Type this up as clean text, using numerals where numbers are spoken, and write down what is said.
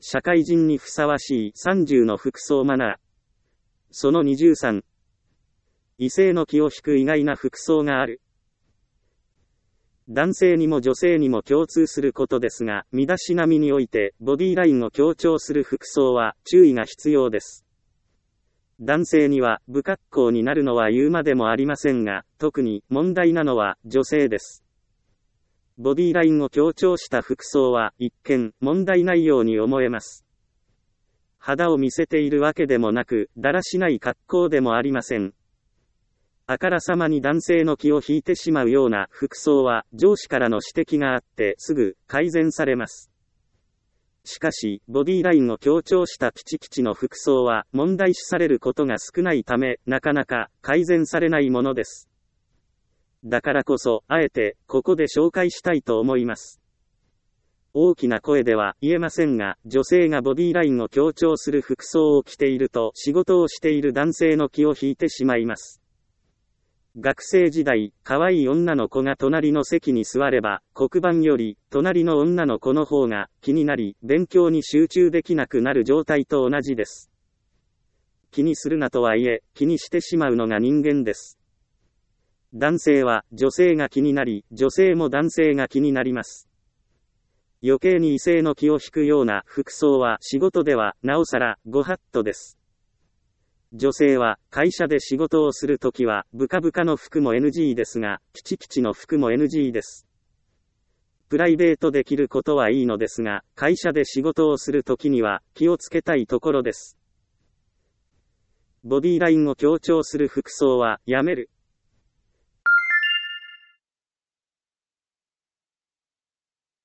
社会人にふさわしい30の服装マナー。その23。異性の気を引く意外な服装がある。男性にも女性にも共通することですが、身だしなみにおいてボディラインを強調する服装は注意が必要です。男性には不格好になるのは言うまでもありませんが、特に問題なのは女性です。ボディラインを強調した服装は一見問題ないように思えます。肌を見せているわけでもなく、だらしない格好でもありません。あからさまに男性の気を引いてしまうような服装は上司からの指摘があってすぐ改善されます。しかし、ボディラインを強調したピチピチの服装は問題視されることが少ないため、なかなか改善されないものです。だからこそ、あえてここで紹介したいと思います。大きな声では言えませんが、女性がボディラインを強調する服装を着ていると仕事をしている男性の気を引いてしまいます。学生時代、可愛い女の子が隣の席に座れば、黒板より隣の女の子の方が気になり、勉強に集中できなくなる状態と同じです。気にするなとはいえ、気にしてしまうのが人間です。男性は女性が気になり、女性も男性が気になります。余計に異性の気を引くような服装は仕事ではなおさらご法度です。女性は会社で仕事をするときはブカブカの服も NG ですが、ピチピチの服も NG です。プライベートで着ることはいいのですが、会社で仕事をするときには気をつけたいところです。ボディラインを強調する服装はやめる。